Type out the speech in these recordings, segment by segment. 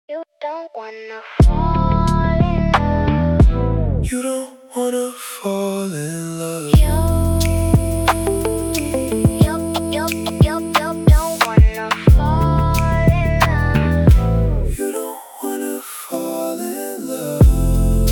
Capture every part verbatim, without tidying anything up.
You don't wanna fall in love. You don't wanna fall in love. You, you, you, you, you don't wanna fall in love. You don't wanna fall in love.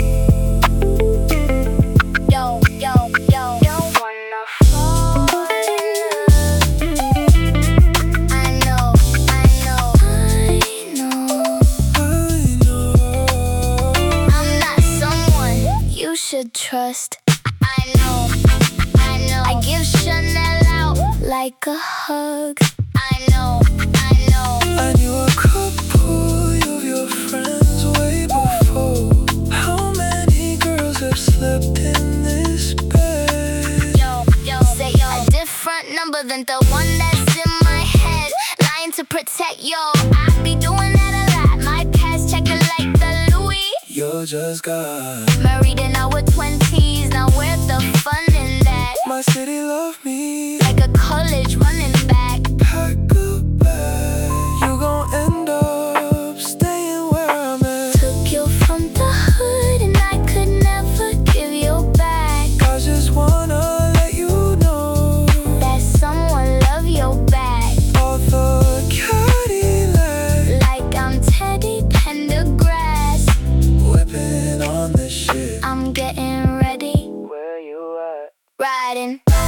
Yo, yo, yo, don't wanna fall in love. I know, I know, I know. I know I'm not someone you should trust. I know, I know. I give Chanel out like a hug. I know, I know. I knew a couple of your friends way before. How many girls have slept in this bed? Yo, yo, say yo. A different number than the one that's in my head. Lying to protect yo. I be doing that a lot. My past checking like the Louis. You're just God. Married in our twenties. Now where the fun in that? My city love me. Like a college running back. Pack a bag. You gon' end up staying where I'm at. Took you from the hood and I could never give you back. I just wanna let you know That someone love your back. all the Cadillac Like I'm Teddy Pendergrass. whipping on this shit. I'm getting ready. Where you at? Riding.